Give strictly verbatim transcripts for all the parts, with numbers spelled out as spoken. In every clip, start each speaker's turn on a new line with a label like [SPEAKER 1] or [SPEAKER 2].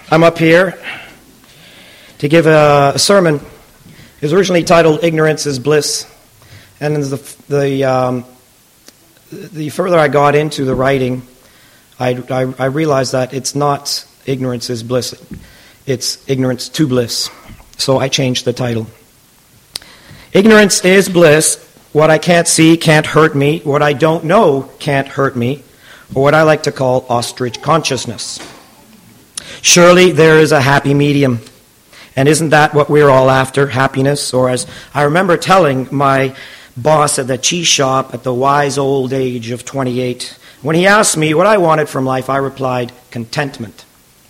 [SPEAKER 1] I'm up here to give a, a sermon. It was originally titled "Ignorance is Bliss," and the the, um, the further I got into the writing, I, I, I realized that it's not ignorance is bliss; it's ignorance to bliss. So I changed the title. Ignorance is bliss. What I can't see can't hurt me. What I don't know can't hurt me, or what I like to call ostrich consciousness. Surely there is a happy medium. And isn't that what we're all after, happiness? Or as I remember telling my boss at the cheese shop at the wise old age of twenty-eight, when he asked me what I wanted from life, I replied, contentment.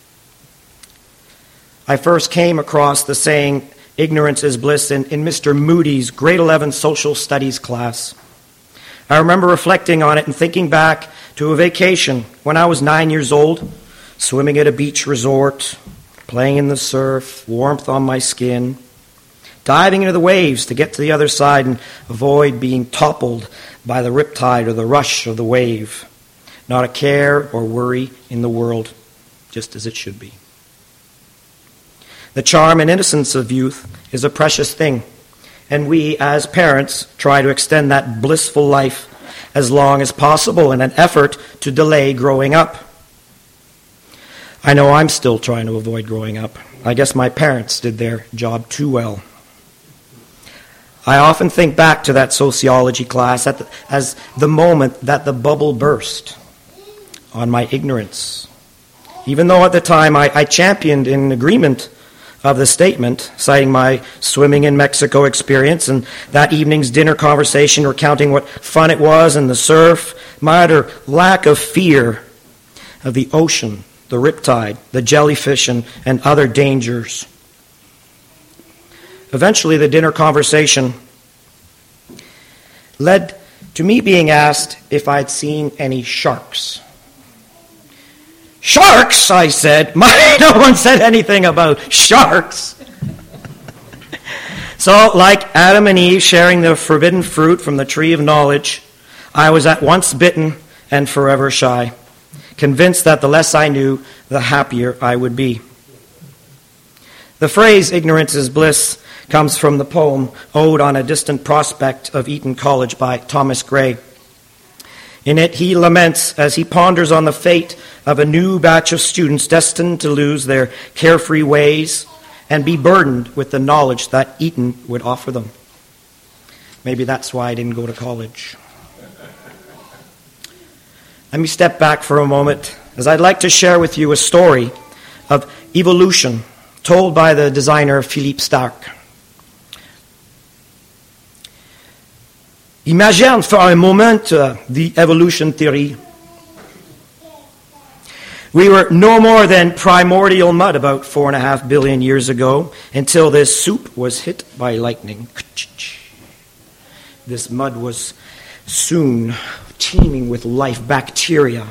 [SPEAKER 1] I first came across the saying, ignorance is bliss, in, in Mister Moody's grade eleven social studies class. I remember reflecting on it and thinking back to a vacation when I was nine years old, swimming at a beach resort, playing in the surf, warmth on my skin, diving into the waves to get to the other side and avoid being toppled by the riptide or the rush of the wave. Not a care or worry in the world, just as it should be. The charm and innocence of youth is a precious thing, and we, as parents, try to extend that blissful life as long as possible in an effort to delay growing up. I know I'm still trying to avoid growing up. I guess my parents did their job too well. I often think back to that sociology class at the, as the moment that the bubble burst on my ignorance. Even though at the time I, I championed in agreement of the statement, citing my swimming in Mexico experience and that evening's dinner conversation recounting what fun it was in the surf, my utter lack of fear of the ocean, the riptide, the jellyfish, and, and other dangers. Eventually, the dinner conversation led to me being asked if I'd seen any sharks. Sharks, I said. My, no one said anything about sharks. So, like Adam and Eve sharing the forbidden fruit from the tree of knowledge, I was at once bitten and forever shy, convinced that the less I knew, the happier I would be. The phrase, ignorance is bliss, comes from the poem Ode on a Distant Prospect of Eton College by Thomas Gray. In it, he laments as he ponders on the fate of a new batch of students destined to lose their carefree ways and be burdened with the knowledge that Eton would offer them. Maybe that's why I didn't go to college. Let me step back for a moment, as I'd like to share with you a story of evolution told by the designer Philippe Starck. Imagine for a moment uh, the evolution theory. We were no more than primordial mud about four and a half billion years ago until this soup was hit by lightning. This mud was soon teeming with life, bacteria.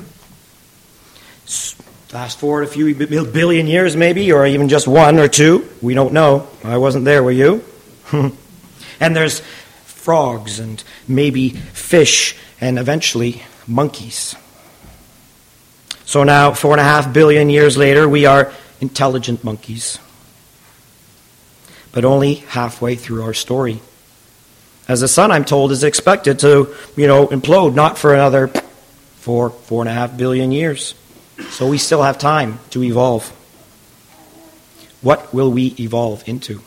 [SPEAKER 1] Fast forward a few billion years maybe, or even just one or two. We don't know. I wasn't there, were you? And there's frogs and maybe fish and eventually monkeys. So now, four and a half billion years later, we are intelligent monkeys. But only halfway through our story. As the sun, I'm told, is expected to, you know, implode, not for another four, four and a half billion years. So we still have time to evolve. What will we evolve into?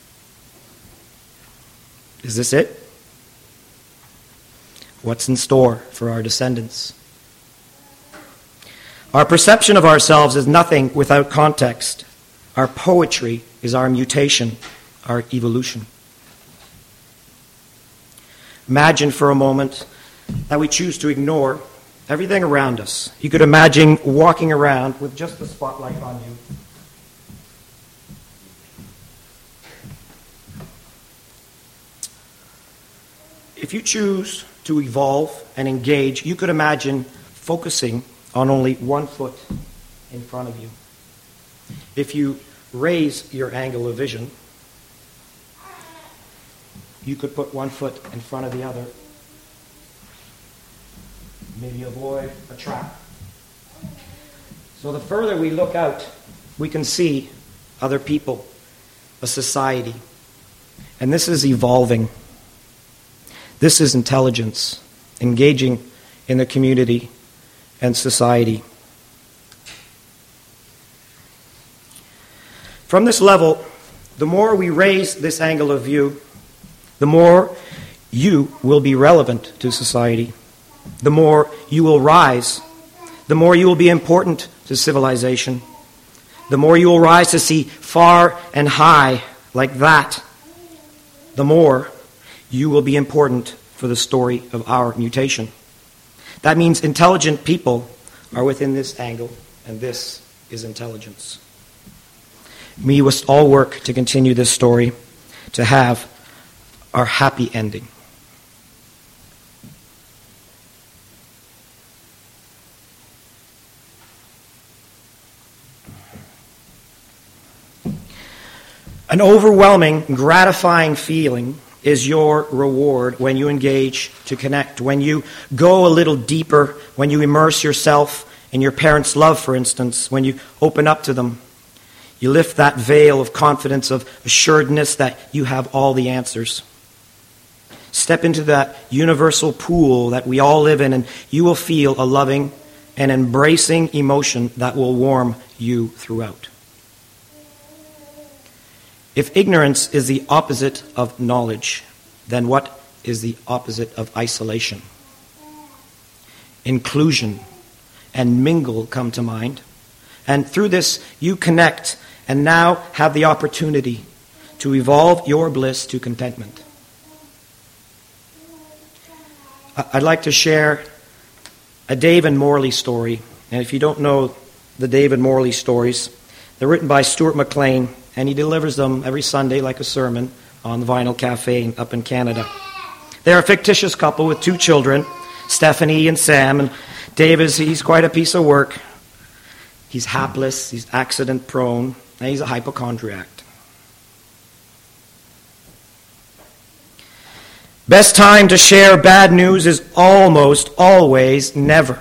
[SPEAKER 1] Is this it? What's in store for our descendants? Our perception of ourselves is nothing without context. Our poetry is our mutation, our evolution. Imagine for a moment that we choose to ignore everything around us. You could imagine walking around with just the spotlight on you. If you choose to evolve and engage, you could imagine focusing on only one foot in front of you. If you raise your angle of vision, you could put one foot in front of the other. Maybe avoid a trap. So the further we look out we can see other people, a society. And this is evolving. This is intelligence, engaging in the community and society. From this level, the more we raise this angle of view, the more you will be relevant to society. The more you will rise. The more you will be important to civilization. The more you will rise to see far and high like that. The more you will be important for the story of our mutation. That means intelligent people are within this angle, and this is intelligence. We must all work to continue this story, to have our happy ending. An overwhelming, gratifying feeling is your reward when you engage to connect, when you go a little deeper, when you immerse yourself in your parents' love, for instance, when you open up to them. You lift that veil of confidence, of assuredness that you have all the answers. Step into that universal pool that we all live in, and you will feel a loving and embracing emotion that will warm you throughout. If ignorance is the opposite of knowledge, then what is the opposite of isolation? Inclusion and mingle come to mind. And through this, you connect and now have the opportunity to evolve your bliss to contentment. I'd like to share a David Morley story. And if you don't know the David Morley stories, they're written by Stuart McLean, and he delivers them every Sunday like a sermon on the Vinyl Cafe up in Canada. They're a fictitious couple with two children, Stephanie and Sam, and Dave is he's quite a piece of work. He's hapless, he's accident prone, and he's a hypochondriac. Best time to share bad news is almost always never.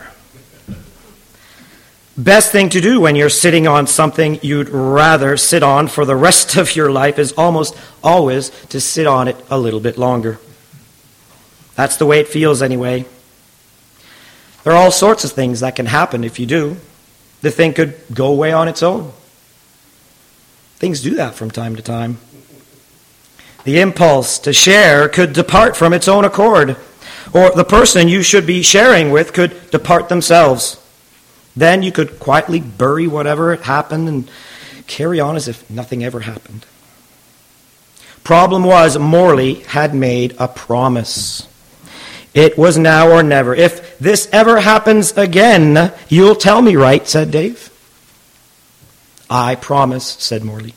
[SPEAKER 1] Best thing to do when you're sitting on something you'd rather sit on for the rest of your life is almost always to sit on it a little bit longer. That's the way it feels anyway. There are all sorts of things that can happen if you do. The thing could go away on its own. Things do that from time to time. The impulse to share could depart from its own accord, or the person you should be sharing with could depart themselves. Then you could quietly bury whatever had happened and carry on as if nothing ever happened. Problem was, Morley had made a promise. It was now or never. If this ever happens again, you'll tell me, right? Said Dave. I promise, said Morley.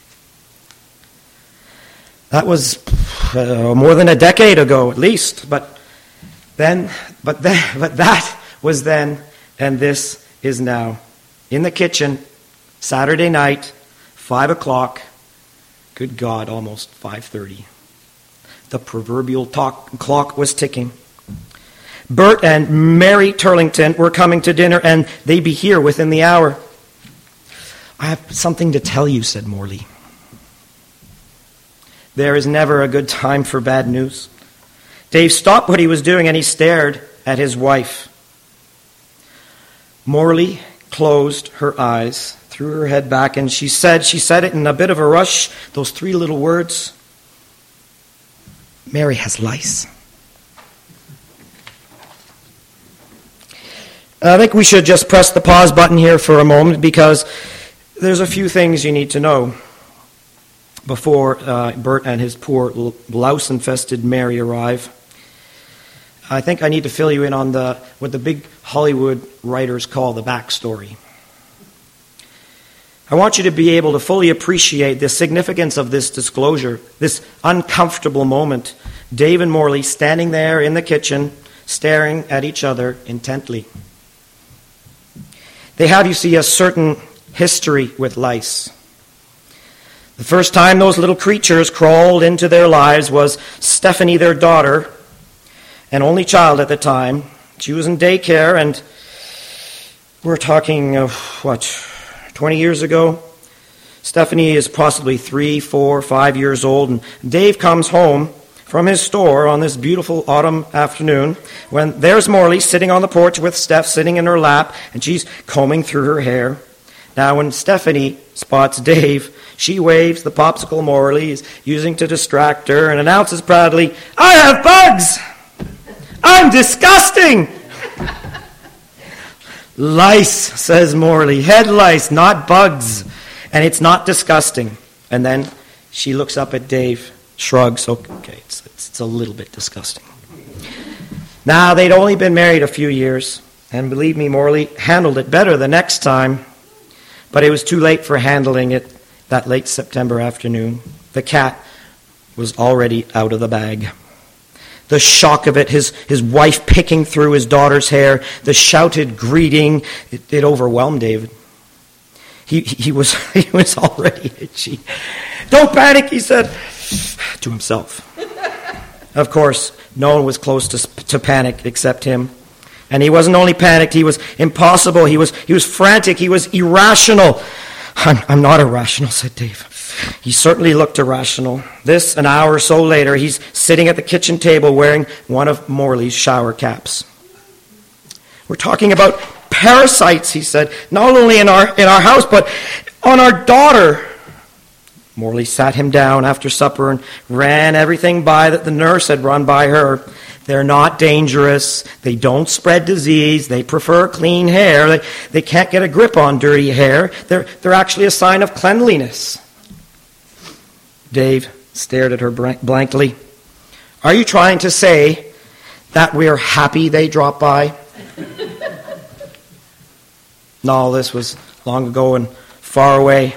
[SPEAKER 1] That was uh, more than a decade ago, at least. But then, but then, but that was then, and this is now. In the kitchen, Saturday night, five o'clock. Good God, almost five thirty. The proverbial talk, clock was ticking. Bert and Mary Turlington were coming to dinner, and they'd be here within the hour. I have something to tell you, said Morley. There is never a good time for bad news. Dave stopped what he was doing, and he stared at his wife. Morley closed her eyes, threw her head back, and she said, she said it in a bit of a rush, those three little words, Mary has lice. I think we should just press the pause button here for a moment, because there's a few things you need to know before uh, Bert and his poor louse-infested Mary arrive. I think I need to fill you in on the what the big Hollywood writers call the backstory. I want you to be able to fully appreciate the significance of this disclosure, this uncomfortable moment. Dave and Morley standing there in the kitchen, staring at each other intently. They have, you see, a certain history with lice. The first time those little creatures crawled into their lives was Stephanie, their daughter, an only child at the time. She was in daycare, and we're talking of, what, twenty years ago? Stephanie is possibly three, four, five years old, and Dave comes home from his store on this beautiful autumn afternoon when there's Morley sitting on the porch with Steph sitting in her lap, and she's combing through her hair. Now, when Stephanie spots Dave, she waves the popsicle Morley is using to distract her and announces proudly, "I have bugs! I'm disgusting!" "Lice," says Morley. "Head lice, not bugs. And it's not disgusting." And then she looks up at Dave, shrugs. Okay, it's, it's, it's a little bit disgusting. Now, they'd only been married a few years, and believe me, Morley handled it better the next time. But it was too late for handling it that late September afternoon. The cat was already out of the bag. The shock of it, his, his wife picking through his daughter's hair, the shouted greeting, it, it overwhelmed David. He, he, was, he was already itchy. "Don't panic," he said to himself. Of course, no one was close to, to panic except him. And he wasn't only panicked, he was impossible, he was, he was frantic, he was irrational. I'm, I'm not irrational," said Dave. He certainly looked irrational. This, an hour or so later, he's sitting at the kitchen table wearing one of Morley's shower caps. "We're talking about parasites," he said, "not only in our in our house, but on our daughter." Morley sat him down after supper and ran everything by that the nurse had run by her. "They're not dangerous. They don't spread disease. They prefer clean hair. They, they can't get a grip on dirty hair. They're, they're actually a sign of cleanliness." Dave stared at her blankly. "Are you trying to say that we're happy they dropped by?" No, this was long ago and far away.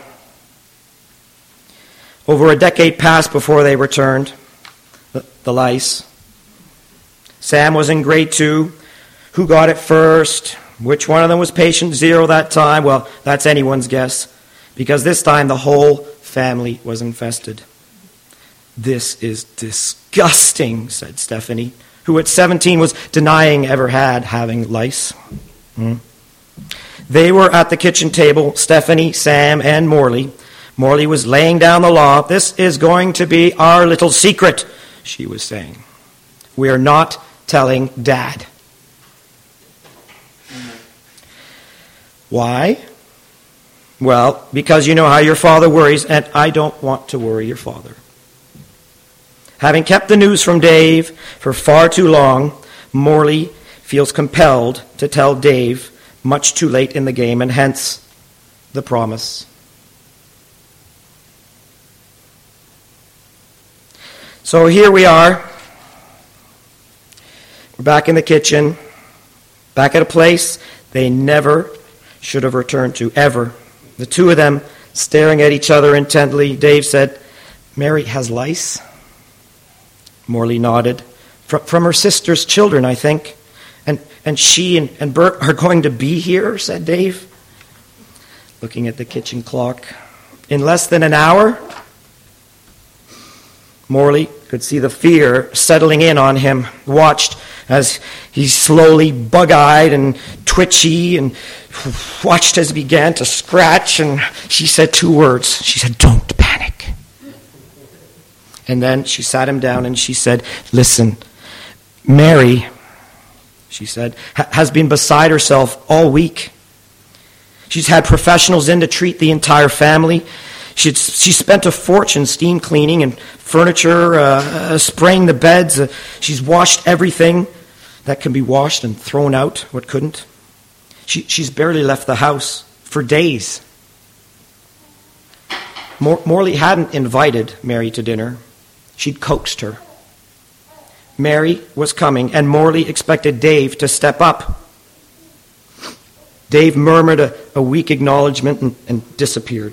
[SPEAKER 1] Over a decade passed before they returned, the, the lice. Sam was in grade two. Who got it first? Which one of them was patient zero that time? Well, that's anyone's guess, because this time the whole family was infested. "This is disgusting," said Stephanie, who at seventeen was denying ever had having lice. Hmm. They were at the kitchen table, Stephanie, Sam, and Morley. Morley was laying down the law. "This is going to be our little secret," she was saying. "We are not telling Dad." Why? Well, because you know how your father worries, and I don't want to worry your father. Having kept the news from Dave for far too long, Morley feels compelled to tell Dave much too late in the game, and hence the promise. So here we are. We're back in the kitchen, back at a place they never should have returned to, ever. The two of them staring at each other intently. Dave said, "Mary has lice?" Morley nodded. From, from her sister's children, I think. And and she and, and Bert are going to be here, said Dave, looking at the kitchen clock. "In less than an hour?" Morley could see the fear settling in on him, watched as he's slowly bug-eyed and twitchy, and watched as he began to scratch, and she said two words. She said, "Don't panic." And then she sat him down and she said, "Listen, Mary," she said, ha- has been beside herself all week. She's had professionals in to treat the entire family. She'd, she spent a fortune steam cleaning and furniture, uh, uh, spraying the beds. Uh, she's washed everything that can be washed and thrown out what couldn't. She, she's barely left the house for days. Mor- Morley hadn't invited Mary to dinner. She'd coaxed her. Mary was coming, and Morley expected Dave to step up. Dave murmured a, a weak acknowledgement and, and disappeared.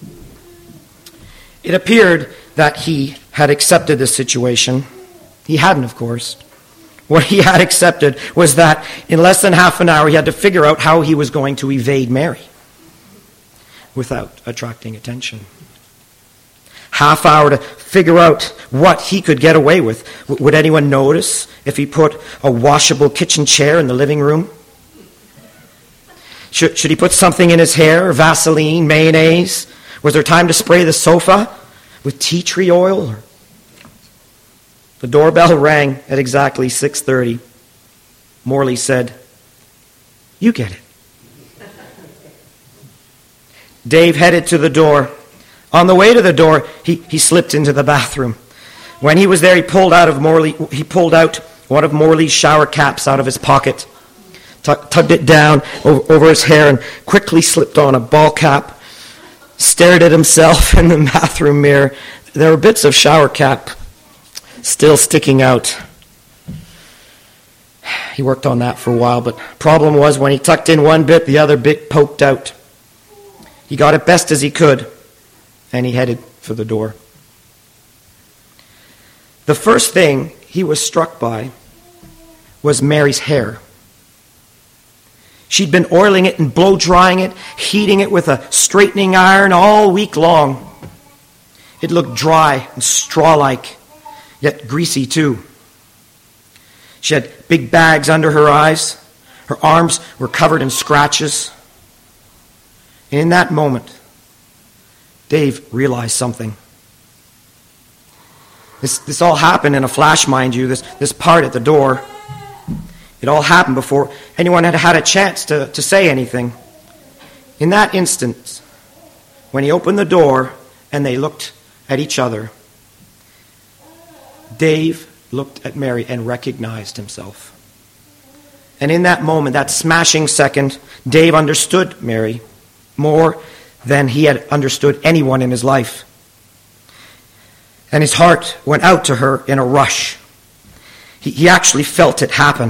[SPEAKER 1] It appeared that he had accepted the situation. He hadn't, of course. What he had accepted was that in less than half an hour he had to figure out how he was going to evade Mary without attracting attention. Half hour to figure out what he could get away with. W- would anyone notice if he put a washable kitchen chair in the living room? Should, should he put something in his hair, Vaseline, mayonnaise? Was there time to spray the sofa with tea tree oil? The doorbell rang at exactly six thirty. Morley said, "You get it." Dave headed to the door. On the way to the door, he, he slipped into the bathroom. When he was there, he pulled out of Morley, he pulled out one of Morley's shower caps out of his pocket, t- tugged it down over, over his hair, and quickly slipped on a ball cap, stared at himself in the bathroom mirror. There were bits of shower cap still sticking out. He worked on that for a while, but problem was when he tucked in one bit, the other bit poked out. He got it best as he could, and he headed for the door. The first thing he was struck by was Mary's hair. She'd been oiling it and blow-drying it, heating it with a straightening iron all week long. It looked dry and straw-like, yet greasy too. She had big bags under her eyes. Her arms were covered in scratches. And in that moment, Dave realized something. This, this all happened in a flash, mind you, this, this part at the door. It all happened before anyone had had a chance to, to say anything. In that instant, when he opened the door and they looked at each other, Dave looked at Mary and recognized himself. And in that moment, that smashing second, Dave understood Mary more than he had understood anyone in his life. And his heart went out to her in a rush. He, he actually felt it happen.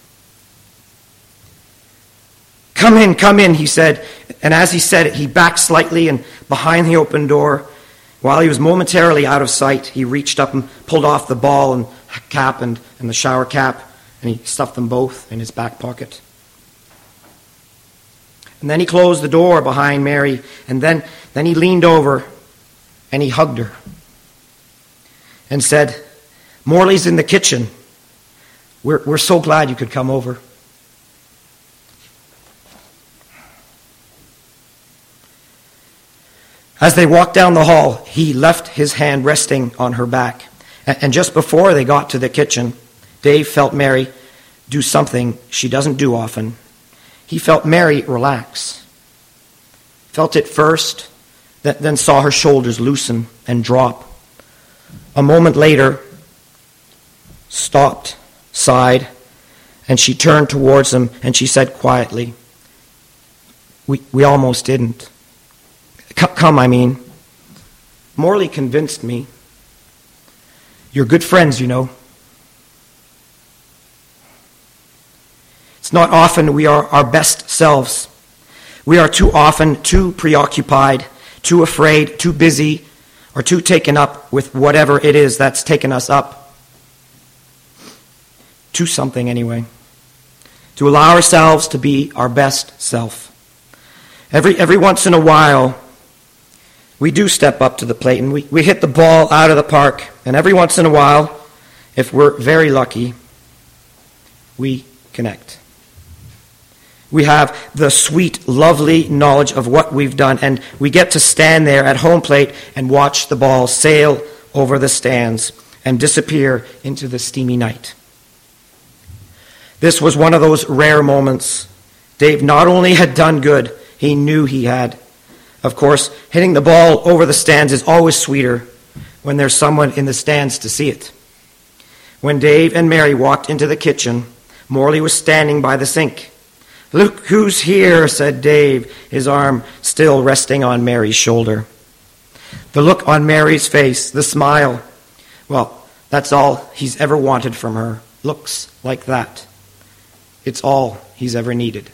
[SPEAKER 1] "Come in, come in," he said. And as he said it, he backed slightly, and behind the open door, while he was momentarily out of sight, he reached up and pulled off the ball and cap and, and the shower cap, and he stuffed them both in his back pocket. And then he closed the door behind Mary, and then, then he leaned over and he hugged her and said, "Morley's in the kitchen. We're, we're so glad you could come over." As they walked down the hall, he left his hand resting on her back. And just before they got to the kitchen, Dave felt Mary do something she doesn't do often. He felt Mary relax. Felt it first, then saw her shoulders loosen and drop. A moment later, stopped, sighed, and she turned towards him and she said quietly, we, we almost didn't. C- come, I mean. Morley convinced me. You're good friends, you know. It's not often we are our best selves. We are too often too preoccupied, too afraid, too busy, or too taken up with whatever it is that's taken us up. To something anyway. To allow ourselves to be our best self. Every every once in a while, we do step up to the plate and we, we hit the ball out of the park. And every once in a while, if we're very lucky, we connect. We have the sweet, lovely knowledge of what we've done, and we get to stand there at home plate and watch the ball sail over the stands and disappear into the steamy night. This was one of those rare moments. Dave not only had done good, he knew he had. Of course, hitting the ball over the stands is always sweeter when there's someone in the stands to see it. When Dave and Mary walked into the kitchen, Morley was standing by the sink. "Look who's here," said Dave, his arm still resting on Mary's shoulder. The look on Mary's face, the smile, well, that's all he's ever wanted from her. Looks like that. It's all he's ever needed.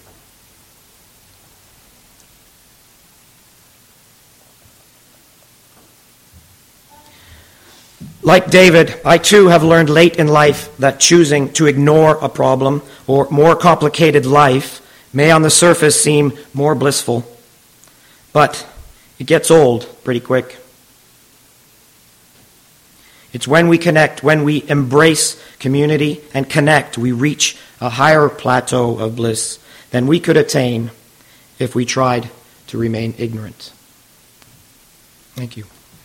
[SPEAKER 1] Like David, I too have learned late in life that choosing to ignore a problem or more complicated life may on the surface seem more blissful, but it gets old pretty quick. It's when we connect, when we embrace community and connect, we reach a higher plateau of bliss than we could attain if we tried to remain ignorant. Thank you.